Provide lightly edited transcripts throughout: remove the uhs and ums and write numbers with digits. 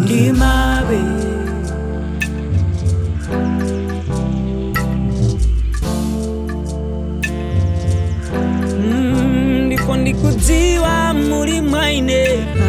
ndimabe ndipo ndikudziwa muri mwaine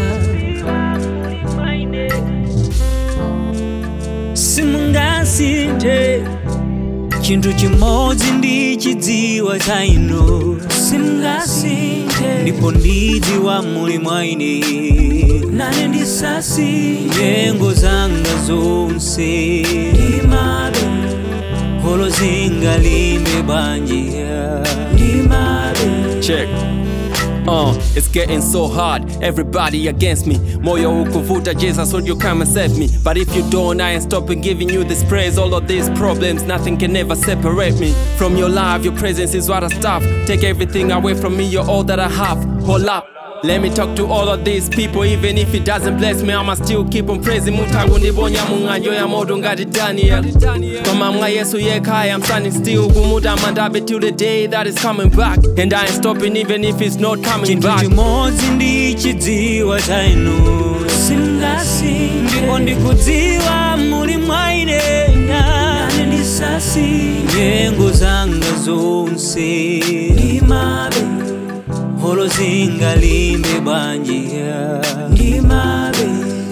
simungasinthe chintu chimodzi ndichidziwa cha inu simungasinthe ndipo ndidziwa muri mwaine nane ndisasinthe nyengo zanga zonse ndimabe holo zingalimbe bwanji ndimabe. Check. It's getting so hard, everybody against me. Moyo ukuvuta, Jesus, would you come and save me? But if you don't, I ain't stopping giving you this praise. All of these problems, nothing can ever separate me from your love. Your presence is what I stuff. Take everything away from me, you're all that I have. Hold up, let me talk to all of these people. Even if it doesn't bless me, I'ma still keep on praising. Mutagu ndibonya munganjo ya modo ngati Daniel. Koma mwa Yesu yekhaya, I'm standing still. Kumuta mandabe till the day that is coming back. And I ain't stopping even if it's not coming back. Chintu chimodzi ndichidziwa cha inu simungasinthe ndipo ndikudziwa muri mwaine nane ndisasinthe nyengo zanga zonse ndimabe holo zingalimbe bwanji ndimabe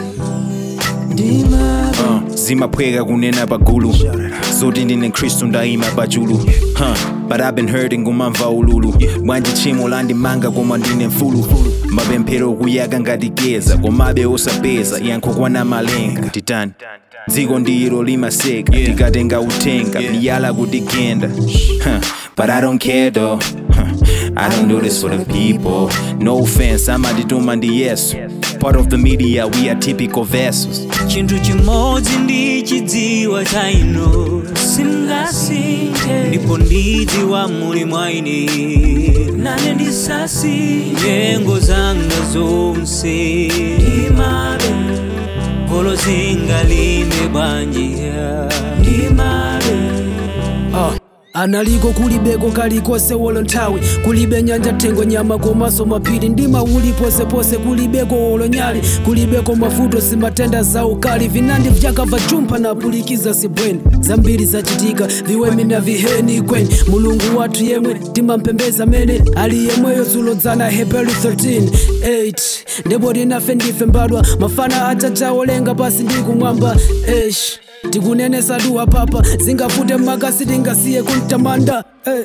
zimaphweka kunena pagulu zoti ndine Kristu ndayima pachulu but I've been hurting kumamva ululu bwanji chimo landimanga koma ndine mfulu mapemphero kuyaka ngati geza komabe osapeza yankho kwana malenga titani dziko ndilo limaseka tikatenga utenga miyala kutigenda but I don't care though. I don't do this for the people. No offense, amadituma ndi Yesu. Part of the media, we are typical vessels. Chintu chimodzi ndichidziwa cha inu simungasinthe ndipo ndidziwa muri mwaine nane ndisasinthe nyengo zanga zonse ndimabe holo zingalimbe bwanji ndimabe. analiko kulibeko kalikose wolo nthawi kulibe nyanja thengo nyama komaso mapiri ndima uli posepose kulibeko wolo nyali kulibeko mafuto simatenda za ukali vinandi vyakava chumpa na pulikiza sibweni zambiri zachitika viwemi na viheni kweni mulungu wathu yemwe timampembeza mene ali yemweyo zulodzana Hebrew 13:8 ndipo tinafe ndife mbadwa mafana achachaolenga pasi ndikumwamba tikunenesa duwa papa zingafute makasi tingasiye kuntamanda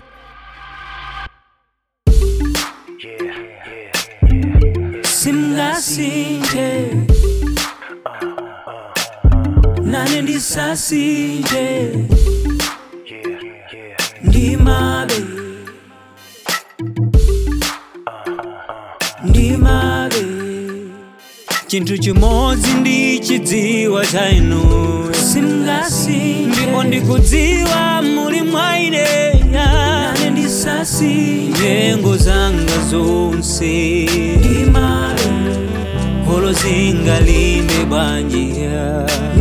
simungasinthe nane ndisasinthe ndimabe ndimabe. Chintu chimodzi ndichidziwa cha inu simungasinthe ndipo ndikudziwa muri mwaine nane ndisasinthe nyengo zanga zonse ndimabe holo zingalimbe bwanji